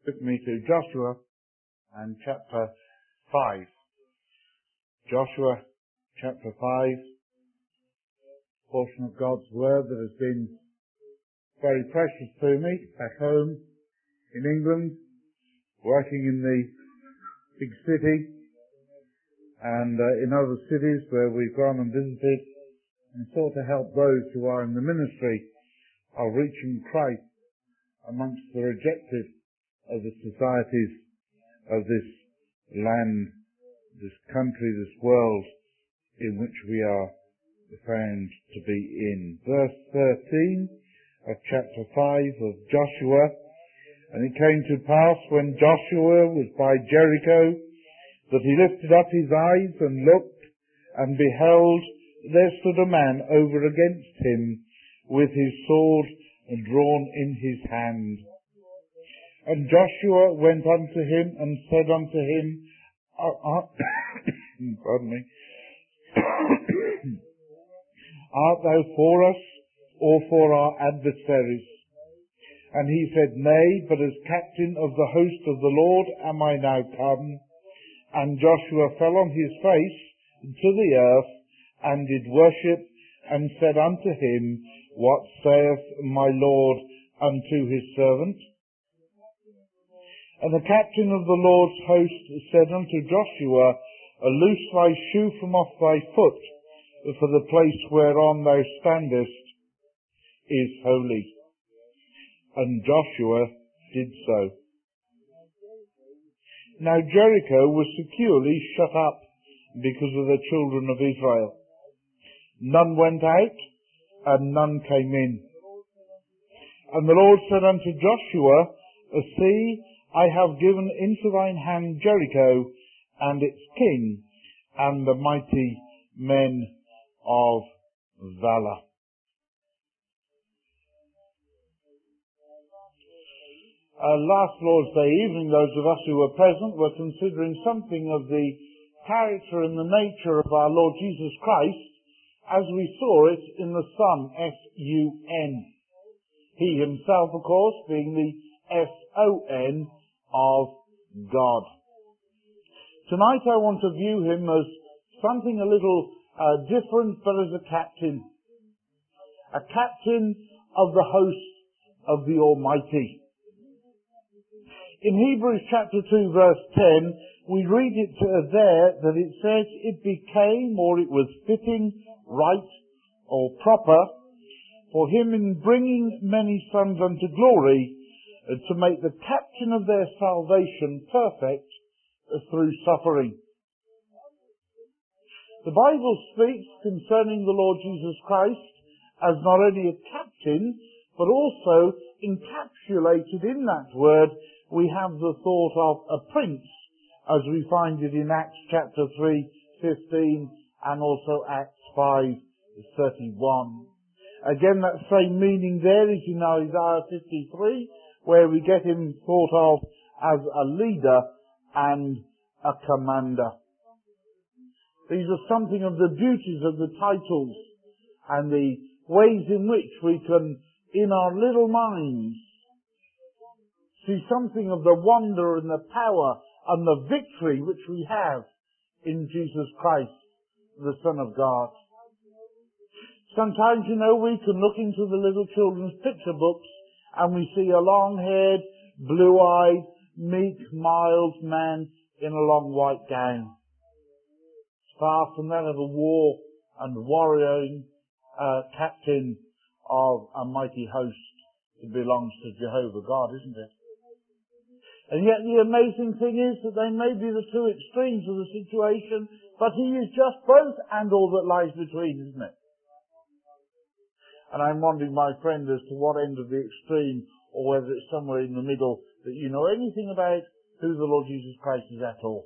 Took me to Joshua and chapter 5. Joshua chapter 5, portion of God's Word that has been very precious to me back home in England, working in the big city and in other cities where we've gone and visited and sought to help those who are in the ministry of reaching Christ amongst the rejected of the societies of this land, this country, this world in which we are found to be in. Verse 13 of chapter 5 of Joshua. And it came to pass when Joshua was by Jericho that he lifted up his eyes and looked, and beheld, there stood a man over against him with his sword drawn in his hand. And Joshua went unto him and said unto him, pardon me, art thou for us or for our adversaries? And he said, Nay, but as captain of the host of the Lord am I now come. And Joshua fell on his face to the earth, and did worship, and said unto him, What saith my Lord unto his servant? And the captain of the Lord's host said unto Joshua, Loose thy shoe from off thy foot, for the place whereon thou standest is holy. And Joshua did so. Now Jericho was securely shut up because of the children of Israel. None went out, and none came in. And the Lord said unto Joshua, See, I have given into thine hand Jericho, and its king, and the mighty men of valor. Last Lord's Day evening, those of us who were present were considering something of the character and the nature of our Lord Jesus Christ as we saw it in the Son, S-U-N. He himself, of course, being the S-O-N of God. Tonight I want to view him as something a little different, but as a captain. A captain of the host of the Almighty. In Hebrews chapter 2 verse 10, we read it there that it says, It became, or it was fitting, right, or proper, for him in bringing many sons unto glory, to make the captain of their salvation perfect through suffering. The Bible speaks concerning the Lord Jesus Christ as not only a captain, but also encapsulated in that word we have the thought of a prince, as we find it in Acts chapter 3:15 and also Acts 5:31. Again, that same meaning there is in Isaiah 53, where we get him thought of as a leader and a commander. These are something of the beauties of the titles and the ways in which we can, in our little minds, see something of the wonder and the power and the victory which we have in Jesus Christ, the Son of God. Sometimes, we can look into the little children's picture books and we see a long-haired, blue-eyed, meek, mild man in a long white gown. It's far from that of a war and warrioring captain of a mighty host that belongs to Jehovah God, isn't it? And yet the amazing thing is that they may be the two extremes of the situation, but he is just both and all that lies between, isn't it? And I'm wondering, my friend, as to what end of the extreme, or whether it's somewhere in the middle, that you know anything about who the Lord Jesus Christ is at all.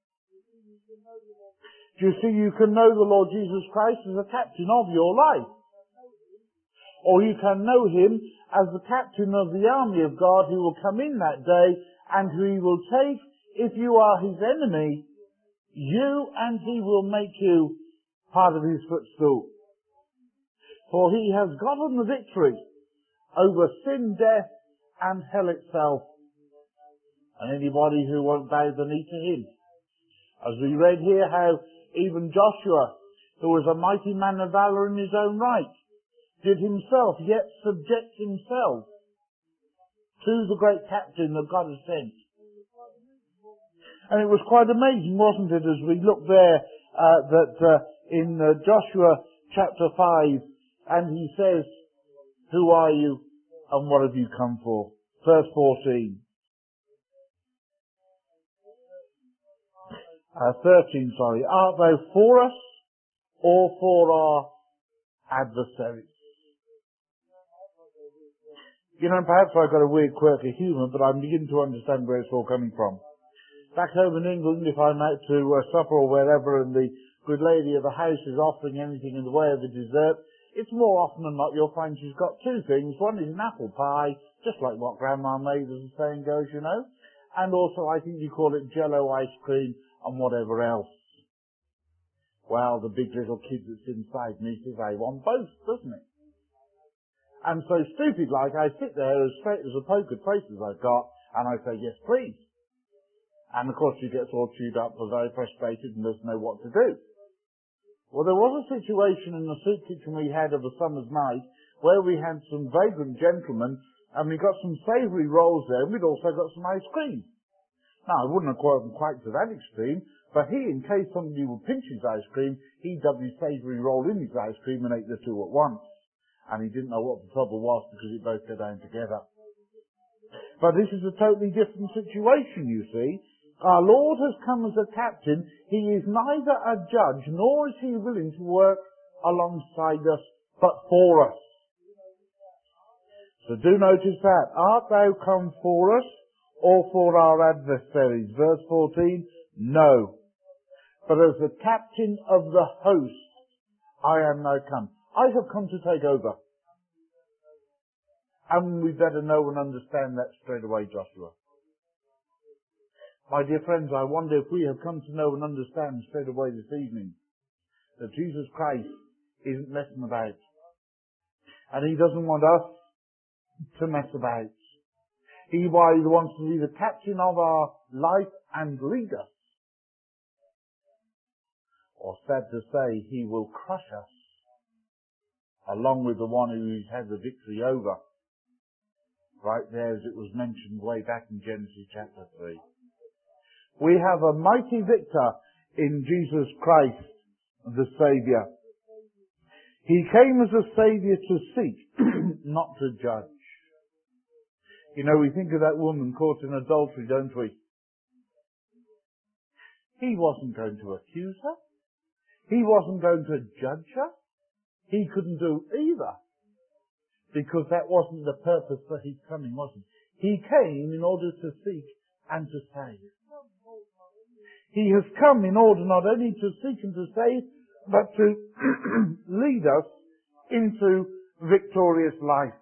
Do you see, you can know the Lord Jesus Christ as a captain of your life. Or you can know him as the captain of the army of God who will come in that day and who he will take, if you are his enemy, you and he will make you part of his footstool. For he has gotten the victory over sin, death, and hell itself. and anybody who won't bow the knee to him. As we read here how even Joshua, who was a mighty man of valor in his own right, did himself yet subject himself to the great captain that God had sent. And it was quite amazing, wasn't it, as we look there in Joshua chapter 5, and he says, "Who are you and what have you come for?" Verse 14. 13, sorry. "Art thou for us or for our adversaries?" You know, perhaps I've got a weird quirk of humour, but I'm beginning to understand where it's all coming from. Back home in England, if I'm out to supper or wherever and the good lady of the house is offering anything in the way of a dessert, it's more often than not you'll find she's got two things. One is an apple pie, just like what Grandma made, as the saying goes, you know. And also, I think you call it Jello ice cream and whatever else. Well, the big little kid that's inside me says, "I want both," doesn't it? And so stupid like, I sit there as straight as a poker face as I've got, and I say, "Yes, please." And of course she gets all chewed up and very frustrated and doesn't know what to do. Well, there was a situation in the soup kitchen we had of a summer's night where we had some vagrant gentlemen and we got some savoury rolls there and we'd also got some ice cream. Now, I wouldn't have gone quite to that extreme, but he, in case somebody would pinch his ice cream, he dubbed his savoury roll in his ice cream and ate the two at once. And he didn't know what the trouble was because it both go down together. But this is a totally different situation, you see. Our Lord has come as a captain. He is neither a judge, nor is he willing to work alongside us, but for us. So do notice that. "Art thou come for us, or for our adversaries?" Verse 14, "No. But as the captain of the host, I am now come." I have come to take over. And we better know and understand that straight away, Joshua. My dear friends, I wonder if we have come to know and understand straight away this evening that Jesus Christ isn't messing about. And he doesn't want us to mess about. He either wants to be the captain of our life and lead us, or sad to say, he will crush us along with the one who he's had the victory over. Right there, as it was mentioned way back in Genesis chapter 3. We have a mighty victor in Jesus Christ, the Saviour. He came as a Saviour to seek, not to judge. You know, we think of that woman caught in adultery, don't we? He wasn't going to accuse her. He wasn't going to judge her. He couldn't do either. Because that wasn't the purpose for his coming, was it? He came in order to seek and to save. He has come in order not only to seek and to save, but to lead us into victorious life.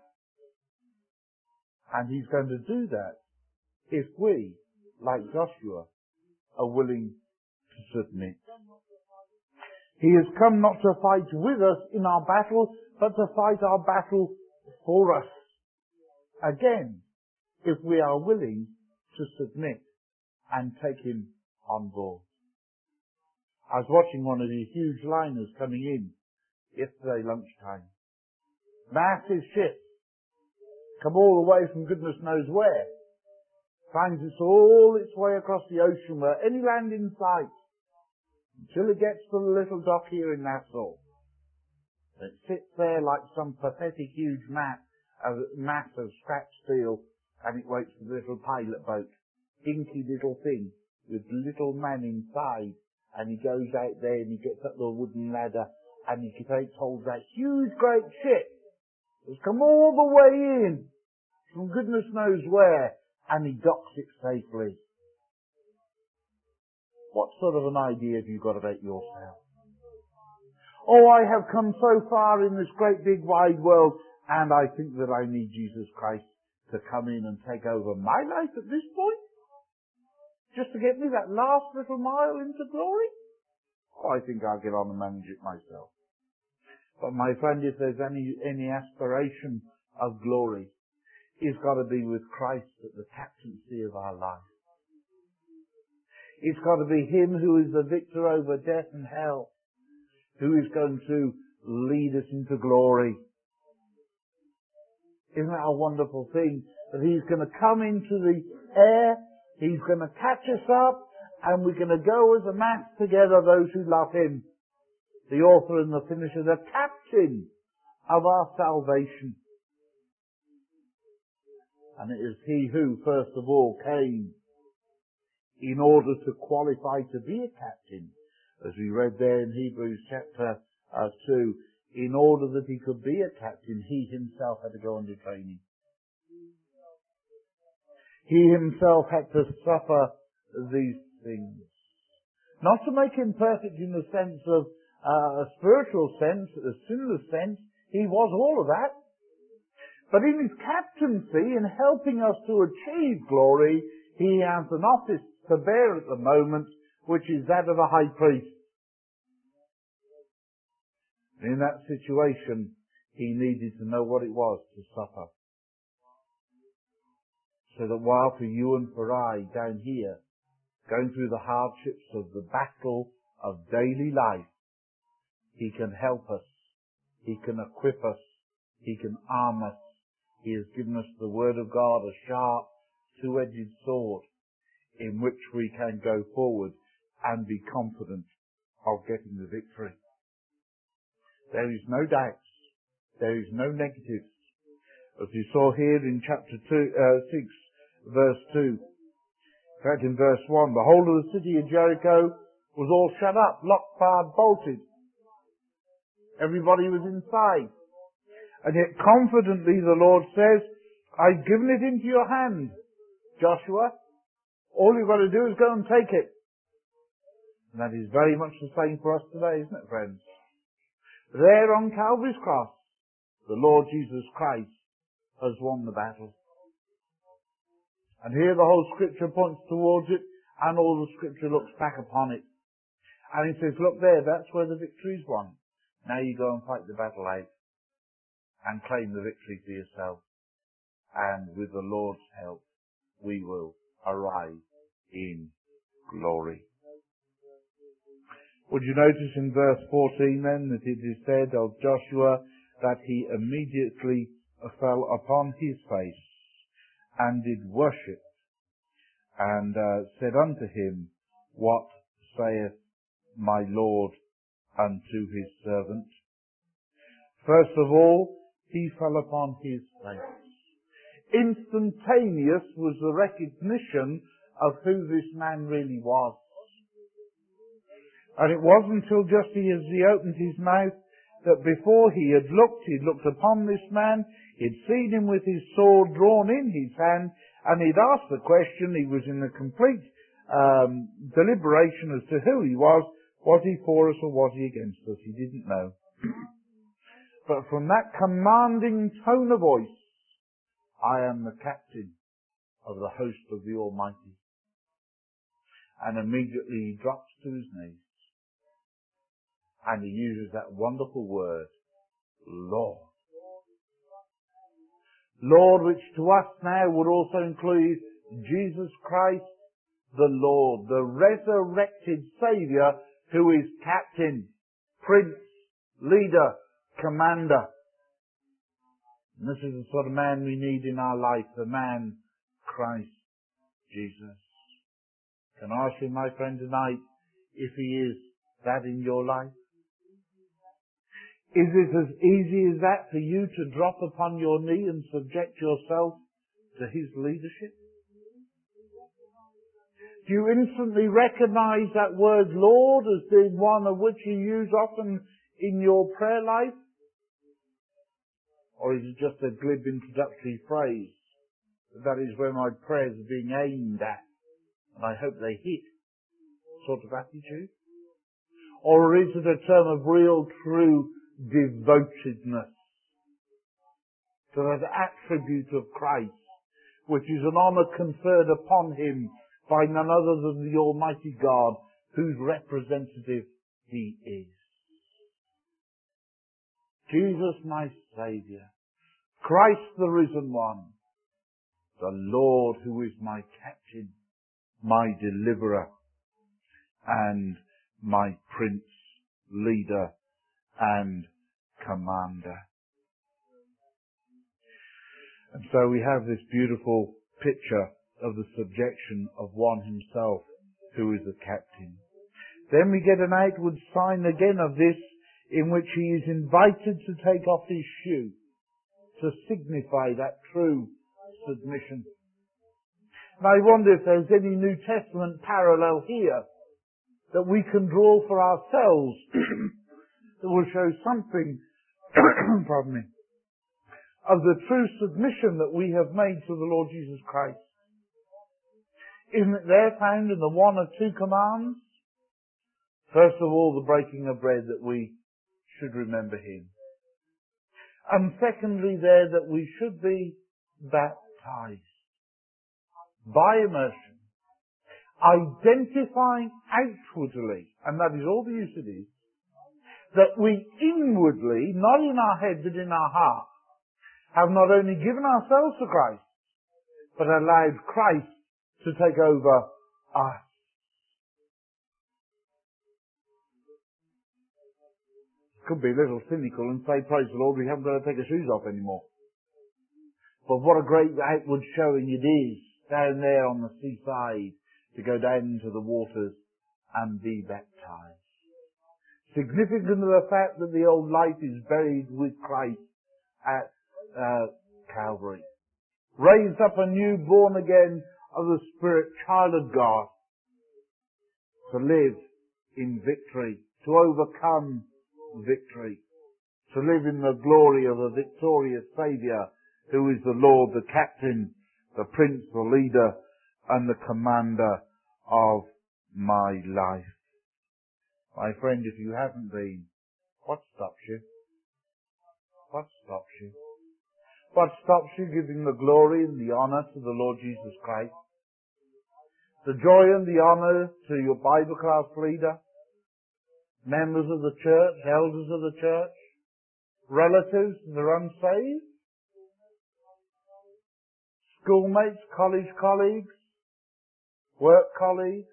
And he's going to do that if we, like Joshua, are willing to submit. He has come not to fight with us in our battle, but to fight our battle for us. Again, if we are willing to submit and take him on board. I was watching one of these huge liners coming in yesterday lunchtime. Massive ship. Come all the way from goodness knows where. Finds it's all its way across the ocean where any land in sight. Until it gets to the little dock here in Nassau. It sits there like some pathetic huge mass of scrap steel, and it waits for the little pilot boat. Dinky little thing with little man inside, and he goes out there and he gets up the wooden ladder and he takes hold of that huge great ship. It's come all the way in from goodness knows where, and he docks it safely. What sort of an idea have you got about yourself? Oh, I have come so far in this great big wide world, and I think that I need Jesus Christ to come in and take over my life at this point? Just to get me that last little mile into glory? Oh, I think I'll get on and manage it myself. But my friend, if there's any aspiration of glory, it's got to be with Christ at the captaincy of our life. It's got to be Him who is the victor over death and hell, who is going to lead us into glory. Isn't that a wonderful thing? That He's going to come into the air, He's going to catch us up, and we're going to go as a mass together, those who love Him. The author and the finisher, the captain of our salvation. And it is He who, first of all, came in order to qualify to be a captain. As we read there in Hebrews chapter 2, in order that He could be a captain, He Himself had to go under training. He Himself had to suffer these things. Not to make Him perfect in the sense of a spiritual sense, a sinless sense. He was all of that. But in His captaincy, in helping us to achieve glory, He has an office to bear at the moment, which is that of a high priest. In that situation, He needed to know what it was to suffer. So that while for you and for I, down here, going through the hardships of the battle of daily life, He can help us. He can equip us. He can arm us. He has given us the Word of God, a sharp, two-edged sword, in which we can go forward and be confident of getting the victory. There is no doubts. There is no negatives. As you saw here in chapter 6, verse 2. In fact, in verse 1, the whole of the city of Jericho was all shut up, locked, barred, bolted. Everybody was inside. And yet confidently the Lord says, I've given it into your hand, Joshua. All you've got to do is go and take it. And that is very much the same for us today, isn't it, friends? There on Calvary's cross, the Lord Jesus Christ has won the battle. And here the whole Scripture points towards it, and all the Scripture looks back upon it. And He says, look there, that's where the victory is won. Now you go and fight the battle out, and claim the victory for yourself. And with the Lord's help, we will arrive in glory. Would you notice in verse 14 then that it is said of Joshua that he immediately fell upon his face and did worship and said unto him, what saith my Lord unto his servant? First of all, he fell upon his face. Instantaneous was the recognition of who this man really was. And it wasn't until just as he opened his mouth that before he'd looked upon this man, he'd seen him with his sword drawn in his hand, and he'd asked the question. He was in a complete deliberation as to who he was. Was he for us or was he against us? He didn't know. But from that commanding tone of voice, I am the captain of the host of the Almighty. And immediately he drops to his knees. And he uses that wonderful word, Lord. Lord, which to us now would also include Jesus Christ, the Lord, the resurrected Saviour, who is captain, prince, leader, commander. And this is the sort of man we need in our life, the man Christ Jesus. Can I ask you, my friend, tonight, if he is that in your life? Is it as easy as that for you to drop upon your knee and subject yourself to his leadership? Do you instantly recognize that word Lord as being one of which you use often in your prayer life? Or is it just a glib introductory phrase? That is where my prayers are being aimed at, and I hope they hit, sort of attitude? Or is it a term of real, true devotedness to that attribute of Christ, which is an honour conferred upon him by none other than the Almighty God, whose representative he is? Jesus, my Saviour, Christ the risen one, the Lord who is my captain, my deliverer, and my Prince, Leader, and Commander. And so we have this beautiful picture of the subjection of one himself who is a captain. Then we get an outward sign again of this, in which he is invited to take off his shoe to signify that true submission. And I wonder if there's any New Testament parallel here that we can draw for ourselves that will show something pardon me, of the true submission that we have made to the Lord Jesus Christ. Isn't it there found in the one of two commands? First of all, the breaking of bread, that we should remember him. And secondly there, that we should be baptized by immersion, identifying outwardly, and that is all the use it is, that we inwardly, not in our head but in our heart, have not only given ourselves to Christ, but allowed Christ to take over us. Could be a little cynical and say, praise the Lord, we haven't got to take our shoes off anymore. But what a great outward showing it is, down there on the seaside, to go down into the waters and be baptized. Significant of the fact that the old life is buried with Christ at Calvary. Raised up anew, born again of the Spirit, child of God, to live in victory, to overcome victory, to live in the glory of a victorious Saviour who is the Lord, the Captain, the Prince, the Leader, and the Commander of my life. My friend, if you haven't been, what stops you? What stops you? What stops you giving the glory and the honour to the Lord Jesus Christ? The joy and the honour to your Bible class leader, members of the church, elders of the church, relatives that are unsaved, schoolmates, college colleagues, work colleagues.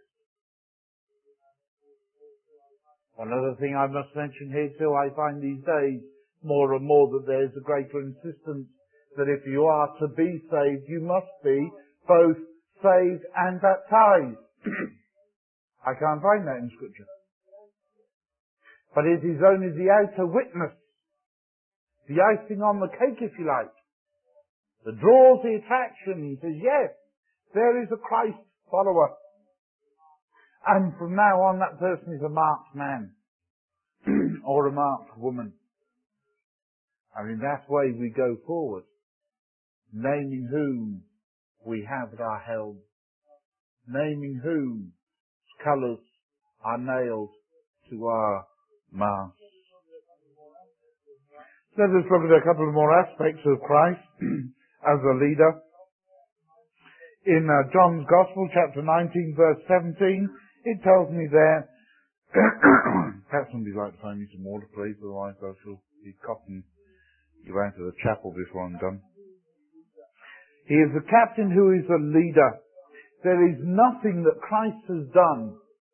One other thing I must mention here too, I find these days more and more that there's a greater insistence that if you are to be saved, you must be both saved and baptized. I can't find that in Scripture. But it is only the outer witness, the icing on the cake, if you like, that draws the attraction and says, yes, there is a Christ follower. And from now on, that person is a marked man or a marked woman. And in that way we go forward, naming whom we have at our helm, naming whose colours are nailed to our mast. Let us look at a couple of more aspects of Christ as a leader. In John's Gospel, chapter 19, verse 17, it tells me there, perhaps somebody'd like to find me some water, please, otherwise I shall be coughing you out of the chapel before I'm done. He is a captain who is a leader. There is nothing that Christ has done,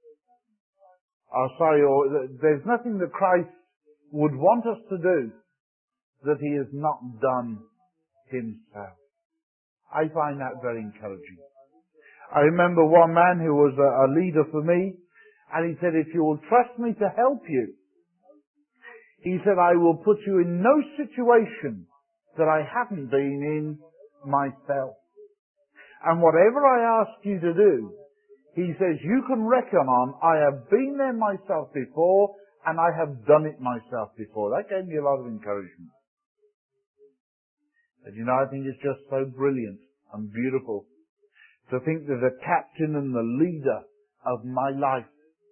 there's nothing that Christ would want us to do that he has not done himself. I find that very encouraging. I remember one man who was a leader for me, and he said, if you will trust me to help you, he said, I will put you in no situation that I haven't been in myself. And whatever I ask you to do, he says, you can reckon on, I have been there myself before, and I have done it myself before. That gave me a lot of encouragement. And you know, I think it's just so brilliant and beautiful to think that the captain and the leader of my life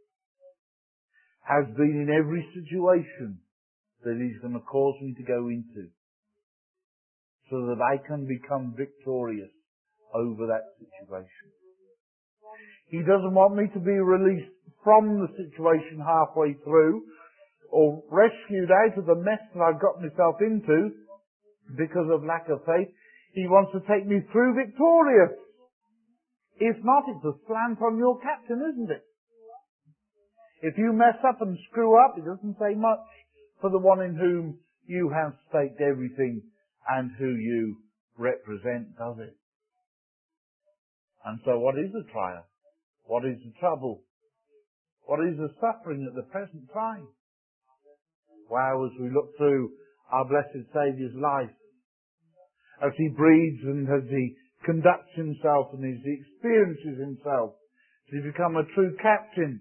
has been in every situation that he's going to cause me to go into, so that I can become victorious over that situation. He doesn't want me to be released from the situation halfway through, or rescued out of the mess that I've got myself into because of lack of faith. He wants to take me through victorious. If not, it's a slant on your captain, isn't it? If you mess up and screw up, it doesn't say much for the one in whom you have staked everything and who you represent, does it? And so what is the trial? What is the trouble? What is the suffering at the present time? Wow, as we look through our blessed Saviour's life, as he breathes and as he conducts himself and as he experiences himself, as he becomes a true captain,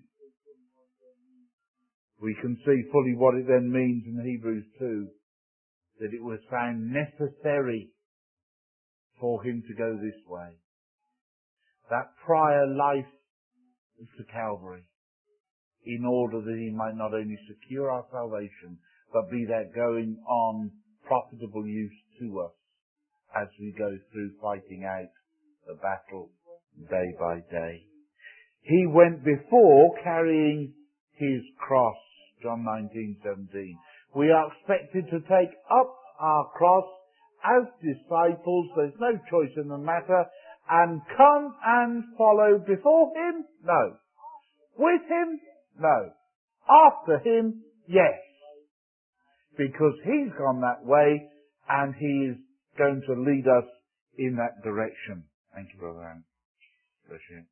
we can see fully what it then means in Hebrews 2, that it was found necessary for him to go this way. That prior life to Calvary, in order that he might not only secure our salvation, but be that going on profitable use to us as we go through fighting out the battle day by day. He went before carrying his cross, John 19:17. We are expected to take up our cross as disciples, there's no choice in the matter, and come and follow before him? No. With him? No. After him? Yes. Because he's gone that way and he is going to lead us in that direction. Thank you, Brother Anne. Bless you.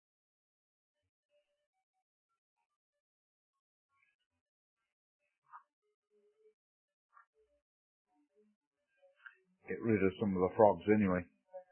Get rid of some of the frogs anyway.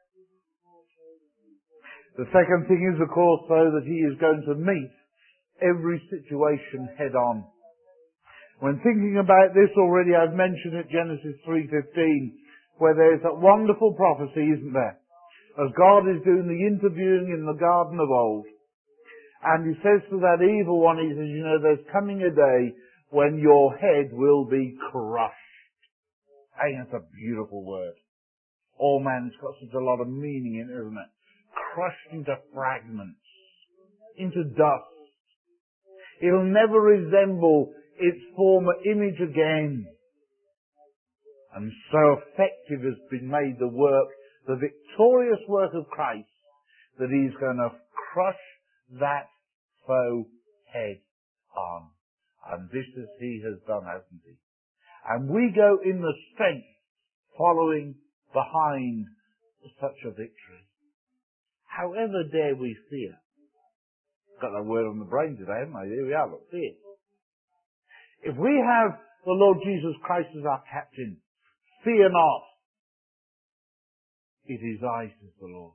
The second thing is, of course, though, that he is going to meet every situation head on. When thinking about this already, I've mentioned it, Genesis 3:15, where there's that wonderful prophecy, isn't there? As God is doing the interviewing in the garden of old. And he says to that evil one, he says, you know, there's coming a day when your head will be crushed. I think that's a beautiful word. Oh man, it's got such a lot of meaning in it, isn't it? Crushed into fragments, into dust. It'll never resemble its former image again. And so effective has been made the work, the victorious work of Christ, that he's going to crush that foe head on. And this is he has done, hasn't he? And we go in the strength following behind such a victory. However dare we fear? Got that word on the brain today, haven't I? Here we are, look, fear. If we have the Lord Jesus Christ as our captain, fear not. It is I, says the Lord.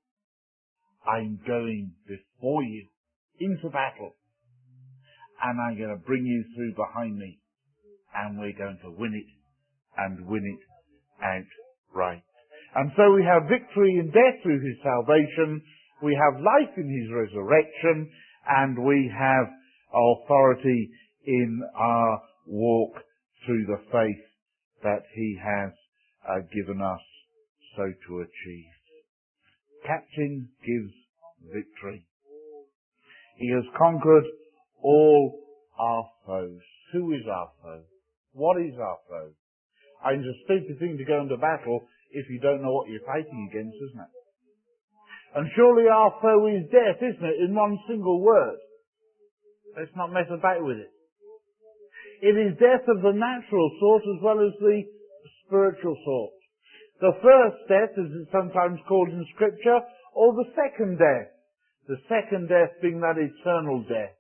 I'm going before you into battle. And I'm going to bring you through behind me. And we're going to win it. And win it outright. And so we have victory in death through his salvation. We have life in his resurrection. And we have authority in our walk through the faith that he has given us so to achieve. Captain gives victory. He has conquered all our foes. Who is our foe? What is our foe? It's a stupid thing to go into battle if you don't know what you're fighting against, isn't it? And surely our foe is death, isn't it? In one single word. Let's not mess about with it. It is death of the natural sort as well as the spiritual sort. The first death, as it's sometimes called in Scripture, or the second death. The second death being that eternal death.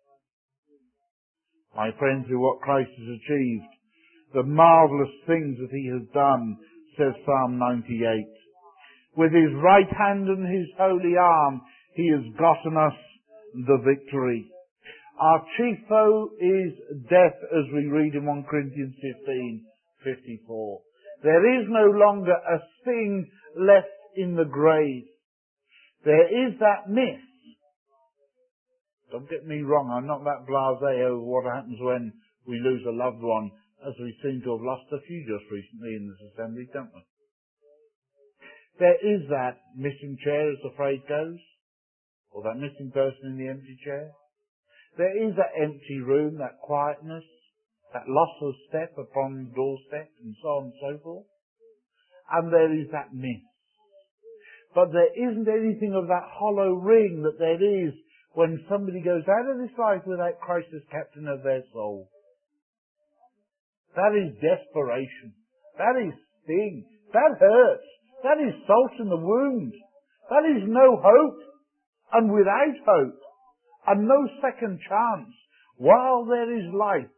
My friends, through what Christ has achieved, the marvellous things that he has done, says Psalm 98. With his right hand and his holy arm, he has gotten us the victory. Our chief foe is death, as we read in 1 Corinthians 15:54. There is no longer a sting left in the grave. There is that myth. Don't get me wrong, I'm not that blasé over what happens when we lose a loved one, as we seem to have lost a few just recently in this assembly, don't we? There is that missing chair, as the phrase goes, or that missing person in the empty chair. There is that empty room, that quietness, that loss of step upon the doorstep, and so on and so forth. And there is that myth. But there isn't anything of that hollow ring that there is when somebody goes out of this life without Christ as captain of their soul. That is desperation. That is sting. That hurts. That is salt in the wound. That is no hope, and without hope, and no second chance. While there is life,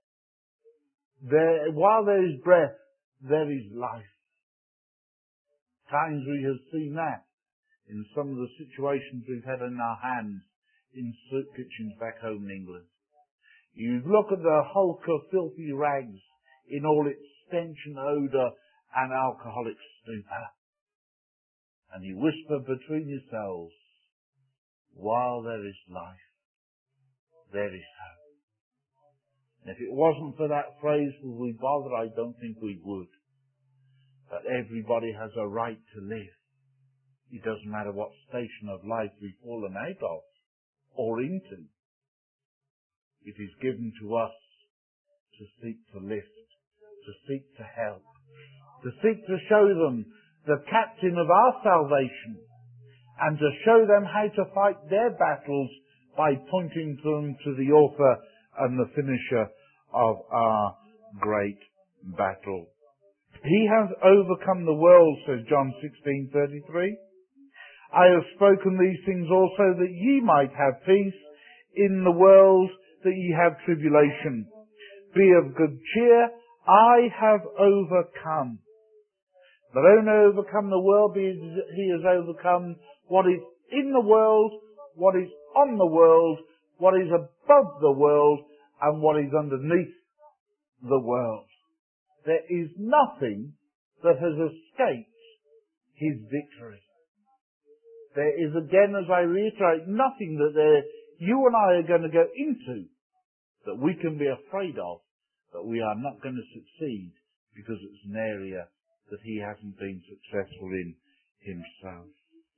while there is breath, there is life. Times we have seen that in some of the situations we've had in our hands in soup kitchens back home in England. You look at the hulk of filthy rags in all its stench and odour and alcoholic stupor. And you whisper between yourselves, while there is life, there is hope. And if it wasn't for that phrase, would we bother? I don't think we would. But everybody has a right to live. It doesn't matter what station of life we've fallen out of or into. It is given to us to seek to lift, to seek to help, to seek to show them the captain of our salvation, and to show them how to fight their battles by pointing them to the author and the finisher of our great battle. He has overcome the world, says John 16:33. I have spoken these things also that ye might have peace. In the world that ye have tribulation. Be of good cheer, I have overcome. Not only overcome the world, but he has overcome what is in the world, what is on the world, what is above the world, and what is underneath the world. There is nothing that has escaped his victory. There is, again, as I reiterate, nothing that you and I are going to go into that we can be afraid of, that we are not going to succeed because it's an area that he hasn't been successful in himself.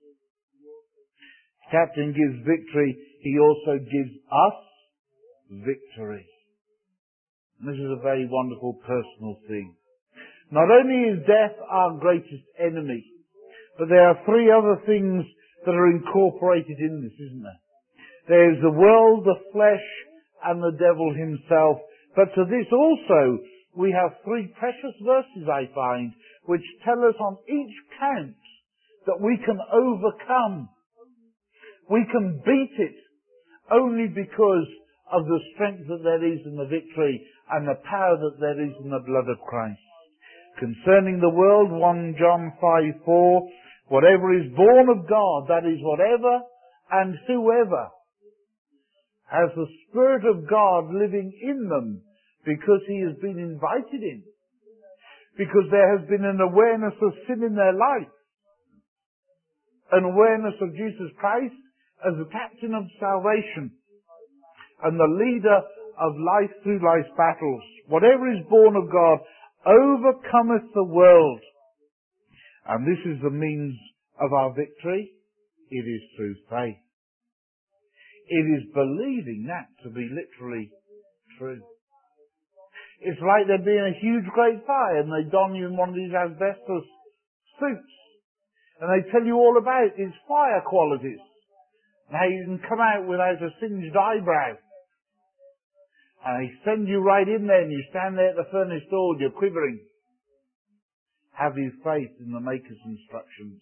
Captain gives victory, he also gives us victory. And this is a very wonderful personal thing. Not only is death our greatest enemy, but there are three other things that are incorporated in this, isn't there? There is the world, the flesh, and the devil himself. But to this also, we have three precious verses, I find, which tell us on each count that we can overcome. We can beat it only because of the strength that there is in the victory and the power that there is in the blood of Christ. Concerning the world, 1 John 5:4, whatever is born of God, that is whatever and whoever has the Spirit of God living in them because he has been invited in. Because there has been an awareness of sin in their life. An awareness of Jesus Christ as the captain of salvation and the leader of life through life's battles. Whatever is born of God overcometh the world. And this is the means of our victory. It is through faith. It is believing that to be literally true. It's like there being a huge great fire and they don you in one of these asbestos suits. And they tell you all about its fire qualities. And how you can come out without a singed eyebrow. And they send you right in there and you stand there at the furnace door and you're quivering. Have you faith in the Maker's instructions?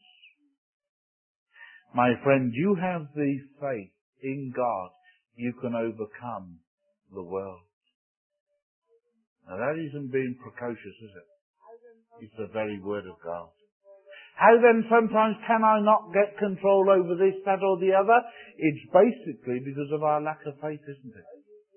My friend, you have the faith in God. You can overcome the world. Now that isn't being precocious, is it? It's the very word of God. How then sometimes can I not get control over this, that or the other? It's basically because of our lack of faith, isn't it?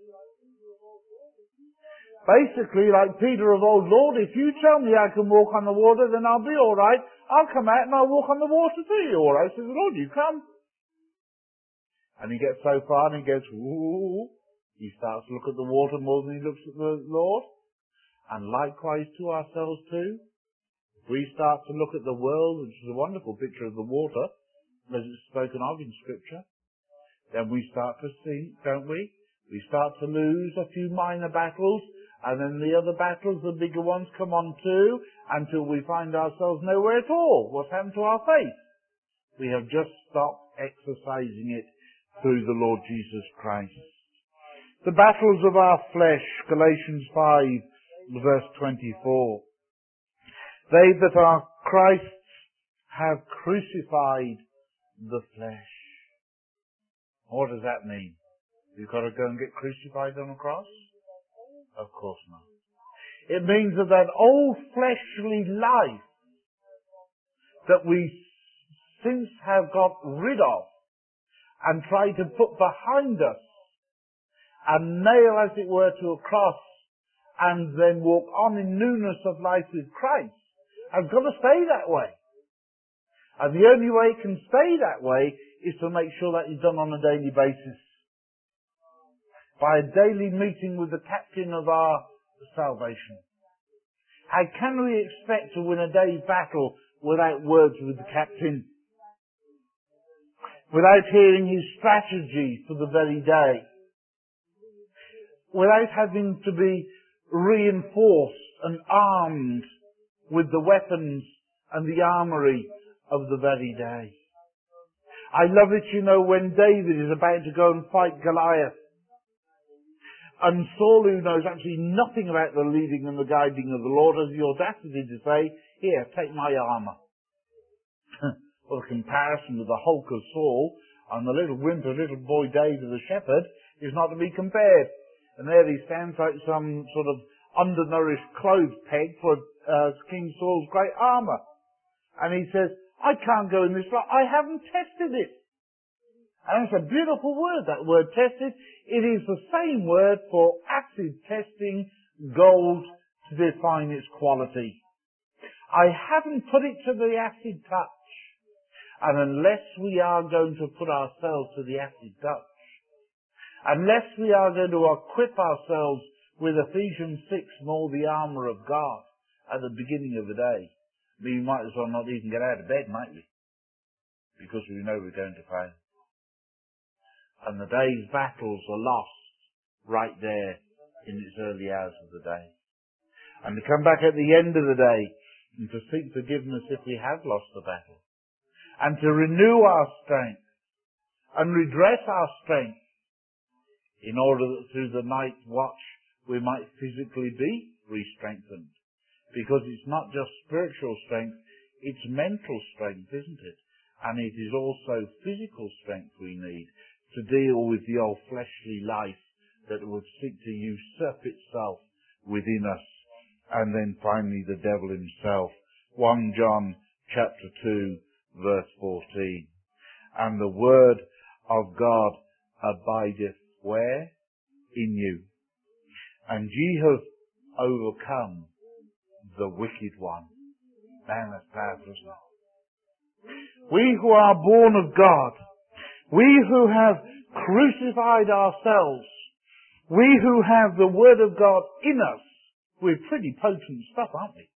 Basically, like Peter of old, Lord, if you tell me I can walk on the water, then I'll be alright. I'll come out and I'll walk on the water too. Alright, says the Lord, you come. And he gets so far and he goes, ooh. He starts to look at the water more than he looks at the Lord. And likewise to ourselves too. We start to look at the world, which is a wonderful picture of the water, as it's spoken of in Scripture. Then we start to sink, don't we? We start to lose a few minor battles, and then the other battles, the bigger ones, come on too, until we find ourselves nowhere at all. What's happened to our faith? We have just stopped exercising it through the Lord Jesus Christ. The battles of our flesh, Galatians 5, verse 24. They that are Christ's have crucified the flesh. What does that mean? You've got to go and get crucified on a cross? Of course not. It means that old fleshly life that we since have got rid of and tried to put behind us and nail, as it were, to a cross and then walk on in newness of life with Christ has got to stay that way. And the only way it can stay that way is to make sure that it's done on a daily basis. By a daily meeting with the captain of our salvation. How can we expect to win a day's battle without words with the captain? Without hearing his strategy for the very day? Without having to be reinforced and armed with the weapons and the armoury of the very day? I love it, when David is about to go and fight Goliath. And Saul, who knows actually nothing about the leading and the guiding of the Lord, has the audacity to say, "Here, take my armour." Well, the comparison with the hulk of Saul and the little whimper little boy David the shepherd is not to be compared. And there he stands like some sort of undernourished clothes peg for King Saul's great armour. And he says, "I can't go in this lot. I haven't tested it." And it's a beautiful word, that word tested. It is the same word for acid testing gold to define its quality. I haven't put it to the acid touch. And unless we are going to put ourselves to the acid touch, unless we are going to equip ourselves with Ephesians 6 and all the armour of God at the beginning of the day, we might as well not even get out of bed, might we? Because we know we're going to fail. And the day's battles are lost right there in its early hours of the day. And to come back at the end of the day and to seek forgiveness if we have lost the battle. And to renew our strength and redress our strength in order that through the night watch we might physically be re-strengthened. Because it's not just spiritual strength, it's mental strength, isn't it? And it is also physical strength we need to deal with the old fleshly life that would seek to usurp itself within us. And then finally the devil himself. 1 John chapter 2 verse 14. And the word of God abideth where? In you. And ye have overcome the wicked one. Man, that's powerful, isn't it? We who are born of God, we who have crucified ourselves, we who have the Word of God in us, we're pretty potent stuff, aren't we?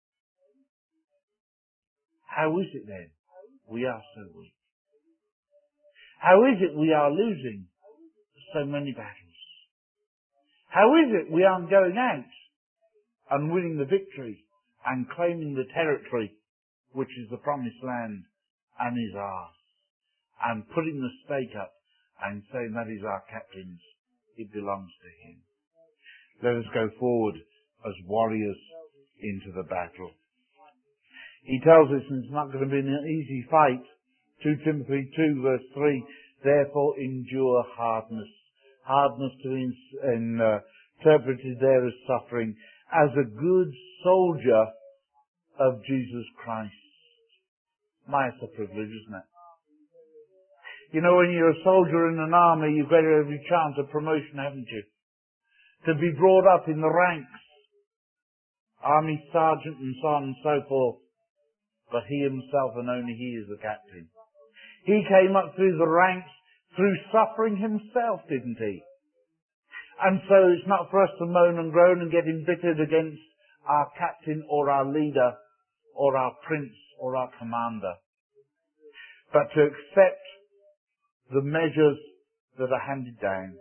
How is it then we are so weak? How is it we are losing so many battles? How is it we aren't going out and winning the victory and claiming the territory which is the promised land and is ours, and putting the stake up and saying that is our captain's, it belongs to him? Let us go forward as warriors into the battle. He tells us it's not going to be an easy fight. 2 Timothy 2 verse 3, therefore endure hardness. Hardness to be interpreted there as suffering, as a good soldier of Jesus Christ. My, it's a privilege, isn't it? You know, when you're a soldier in an army, you've got every chance of promotion, haven't you? To be brought up in the ranks. Army sergeant and so on and so forth. But he himself, and only he, is the captain. He came up through the ranks through suffering himself, didn't he? And so it's not for us to moan and groan and get embittered against our captain or our leader or our prince or our commander, but to accept the measures that are handed down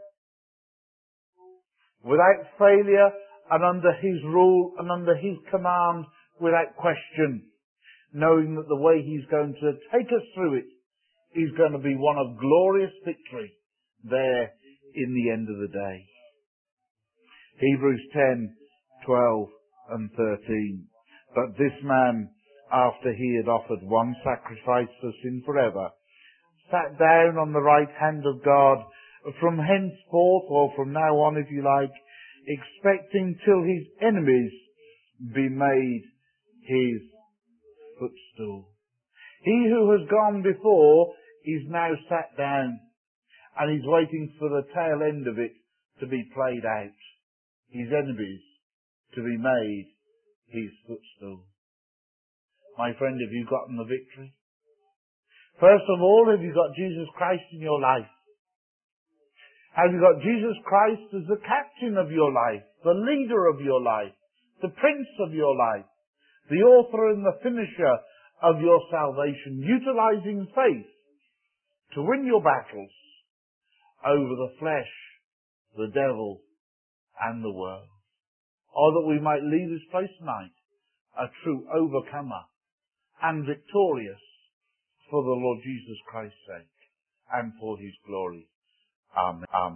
without failure and under his rule and under his command, without question, knowing that the way he's going to take us through it is going to be one of glorious victory there in the end of the day. Hebrews 10, 12 and 13. But this man, after he had offered one sacrifice for sin forever, sat down on the right hand of God, from henceforth, or from now on if you like, expecting till his enemies be made his footstool. He who has gone before is now sat down, and he's waiting for the tail end of it to be played out. His enemies to be made his footstool. My friend, have you gotten the victory? First of all, have you got Jesus Christ in your life? Have you got Jesus Christ as the captain of your life, the leader of your life, the prince of your life, the author and the finisher of your salvation, utilizing faith to win your battles over the flesh, the devil, and the world? Or that we might leave this place tonight a true overcomer and victorious for the Lord Jesus Christ's sake and for his glory. Amen.